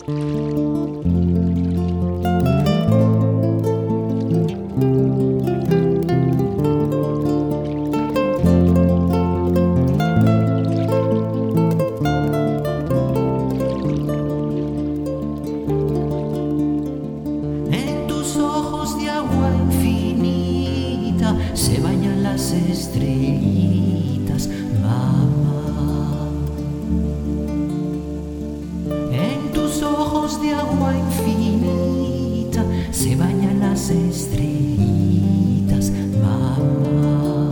Se bañan las estrellitas, mamá. En tus ojos de agua infinita se bañan las estrellitas, mamá.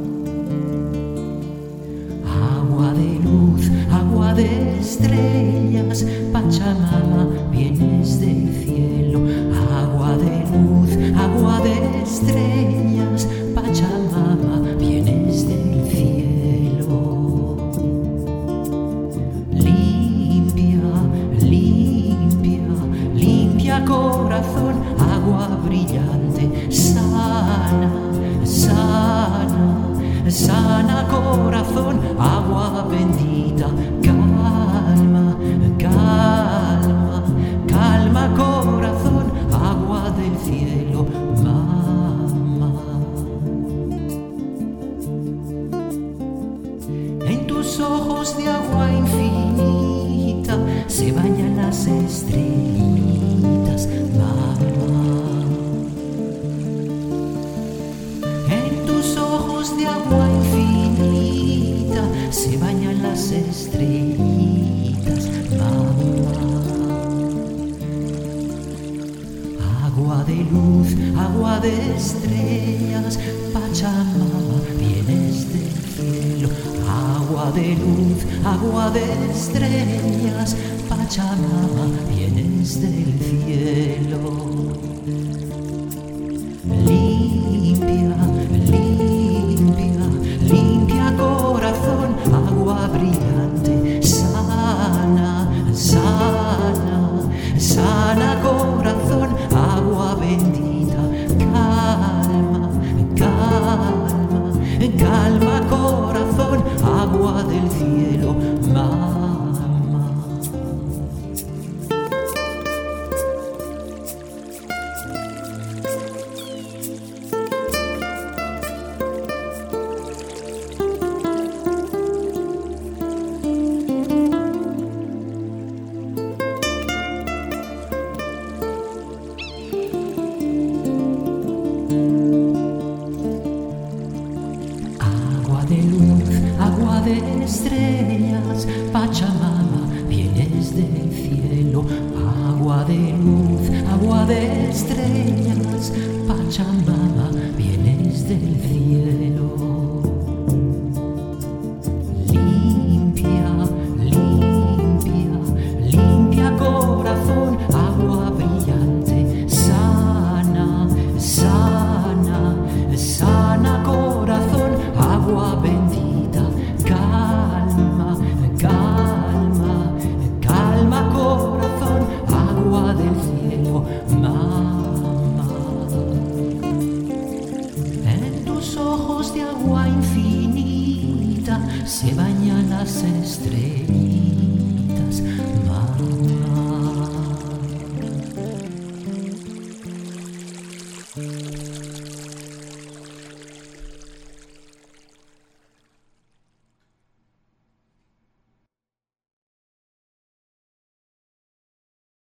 Agua de luz, agua de estrellas, Pachamama, vienes del cielo. Agua de luz, agua de estrellas, Pachamama, vienes del cielo. Limpia, limpia, limpia corazón, agua brillante, sana, sana, sana corazón, agua bendita, calma, calma, calma corazón, agua del cielo, mamá. En tus ojos de agua infinita se bañan las estrellitas, mamá. En tus ojos de agua infinita se bañan las estrellitas, mamá. Agua de luz, agua de estrellas, Pachamama, vienes del cielo. Agua de luz, agua de estrellas, Pachamama, vienes del cielo. Limpia, limpia, limpia corazón, agua brillante, sana, sana, sana corazón, agua bendita, calma, calma, calma corazón, agua del cielo, mamá. Agua de estrellas, Pachamama, vienes del cielo. Agua de luz, agua de estrellas, Pachamama, vienes del cielo. Limpia, limpia, limpia corazón, agua brillante, sana, sana, sana corazón, agua bendita, calma, calma, calma corazón, agua del cielo, mamá. En tus ojos de agua infinita se bañan las estrellas.